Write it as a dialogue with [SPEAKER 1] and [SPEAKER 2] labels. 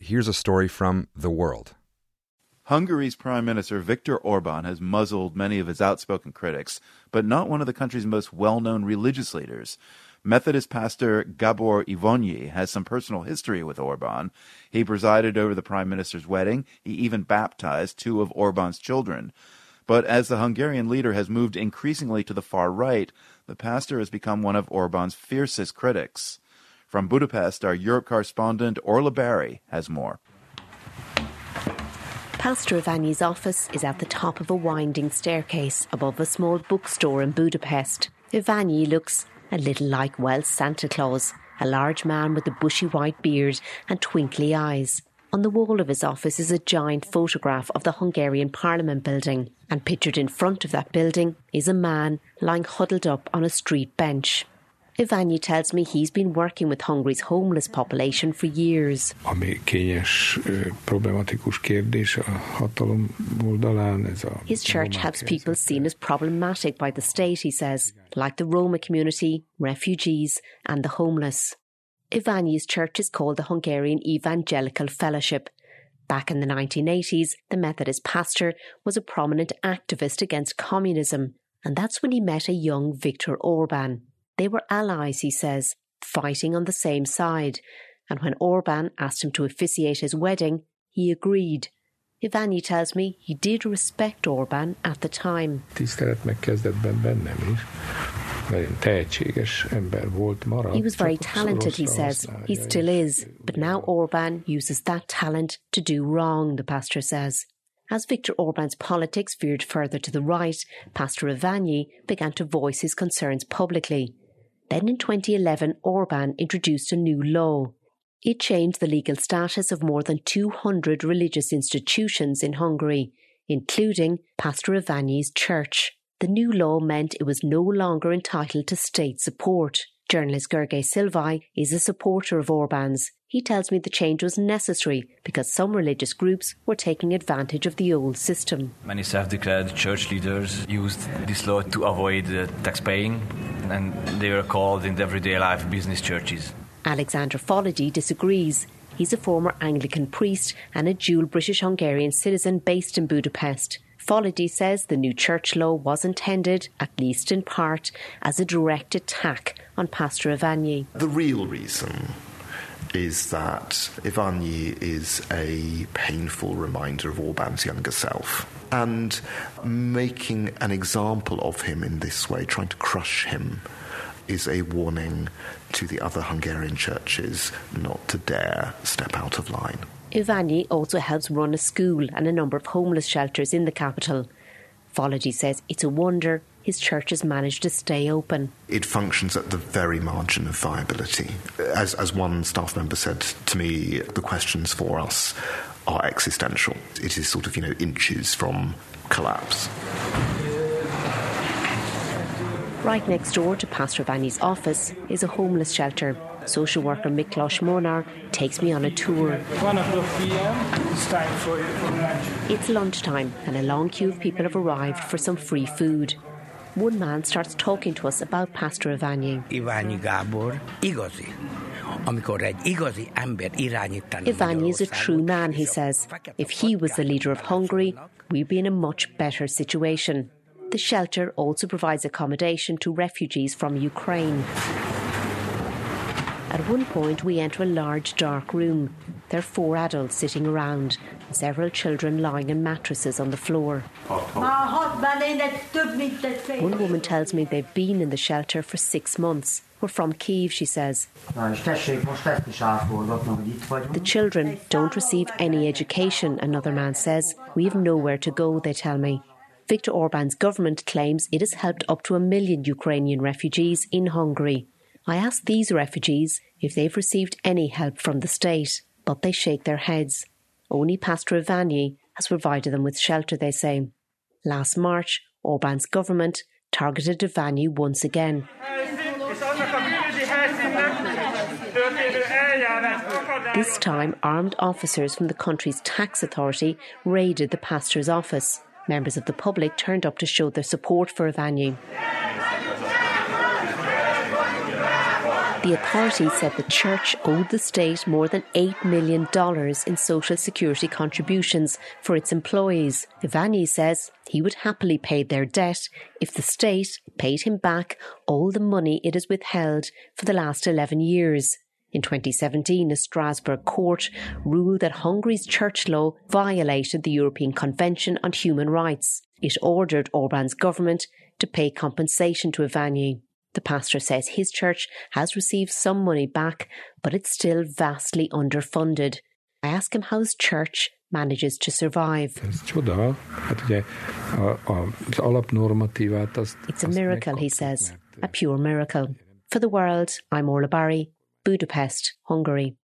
[SPEAKER 1] here's a story from The World.
[SPEAKER 2] Hungary's Prime Minister Viktor Orban has muzzled many of his outspoken critics, but not one of the country's most well-known religious leaders. Methodist pastor Gabor Ivonyi has some personal history with Orban. He presided over the Prime Minister's wedding. He even baptized 2 of Orban's children. But as the Hungarian leader has moved increasingly to the far right, the pastor has become one of Orban's fiercest critics. From Budapest, our Europe correspondent Orla Barry has more.
[SPEAKER 3] Pastor Iványi's office is at the top of a winding staircase above a small bookstore in Budapest. Iványi looks a little like Welsh Santa Claus, a large man with a bushy white beard and twinkly eyes. On the wall of his office is a giant photograph of the Hungarian Parliament building, and pictured in front of that building is a man lying huddled up on a street bench. Iványi tells me he's been working with Hungary's homeless population for years. His church helps people seen as problematic by the state, he says, like the Roma community, refugees and the homeless. Iványi's church is called the Hungarian Evangelical Fellowship. Back in the 1980s, the Methodist pastor was a prominent activist against communism, and that's when he met a young Viktor Orban. They were allies, he says, fighting on the same side, and when Orban asked him to officiate his wedding, he agreed. Iványi tells me he did respect Orban at the time. He was very talented, he says. He still is. But now Orban uses that talent to do wrong, the pastor says. As Viktor Orban's politics veered further to the right, Pastor Iványi began to voice his concerns publicly. Then in 2011, Orban introduced a new law. It changed the legal status of more than 200 religious institutions in Hungary, including Pastor Iványi's church. The new law meant it was no longer entitled to state support. Journalist Gergely Silvai is a supporter of Orban's. He tells me the change was necessary because some religious groups were taking advantage of the old system.
[SPEAKER 4] Many self-declared church leaders used this law to avoid tax paying, and they were called in everyday life business churches.
[SPEAKER 3] Alexander Folady disagrees. He's a former Anglican priest and a dual British-Hungarian citizen based in Budapest. Folady says the new church law was intended, at least in part, as a direct attack on Pastor Iványi.
[SPEAKER 5] The real reason is that Iványi is a painful reminder of Orban's younger self. And making an example of him in this way, trying to crush him, is a warning to the other Hungarian churches not to dare step out of line.
[SPEAKER 3] Iványi also helps run a school and a number of homeless shelters in the capital. Folady says it's a wonder his church has managed to stay open.
[SPEAKER 5] It functions at the very margin of viability. As one staff member said to me, the questions for us are existential. It is sort of, inches from collapse.
[SPEAKER 3] Right next door to Pastor Iványi's office is a homeless shelter. Social worker Miklos Molnár takes me on a tour.
[SPEAKER 6] 1:00 p.m. It's time for lunch.
[SPEAKER 3] It's lunchtime and a long queue of people have arrived for some free food. One man starts talking to us about Pastor Iványi.
[SPEAKER 7] Iványi Gábor igazi.
[SPEAKER 3] Iványi is a true man, he says. If he was the leader of Hungary, we'd be in a much better situation. The shelter also provides accommodation to refugees from Ukraine. At one point, we enter a large, dark room. There are 4 adults sitting around, and several children lying in mattresses on the floor. One woman tells me they've been in the shelter for 6 months. We're from Kyiv, she says. The children don't receive any education, another man says. We have nowhere to go, they tell me. Viktor Orban's government claims it has helped up to 1 million Ukrainian refugees in Hungary. I asked these refugees if they've received any help from the state, but they shake their heads. Only Pastor Iványi has provided them with shelter, they say. Last March, Orban's government targeted Iványi once again. This time, armed officers from the country's tax authority raided the pastor's office. Members of the public turned up to show their support for Iványi. The authorities said the church owed the state more than $8 million in social security contributions for its employees. Ivanyi says he would happily pay their debt if the state paid him back all the money it has withheld for the last 11 years. In 2017, a Strasbourg court ruled that Hungary's church law violated the European Convention on Human Rights. It ordered Orbán's government to pay compensation to Ivanyi. The pastor says his church has received some money back, but it's still vastly underfunded. I ask him how his church manages to survive. It's a miracle, he says, a pure miracle. For The World, I'm Orla Barry, Budapest, Hungary.